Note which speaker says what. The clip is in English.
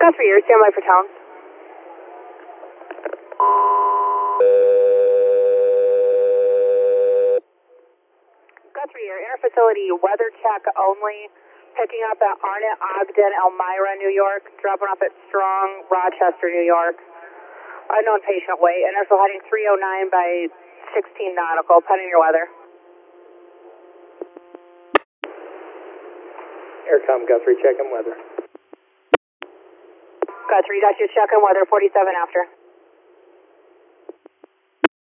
Speaker 1: Guthrie, you're standby for town. Guthrie, your interfacility weather check only. Picking up at Arnett, Ogden, Elmira, New York. Dropping off at Strong, Rochester, New York. Unknown patient weight. Initial heading 309 by 16 nautical. Pending your weather.
Speaker 2: Aircom Guthrie, checking weather.
Speaker 1: Guthrie, got you checking weather 47 after.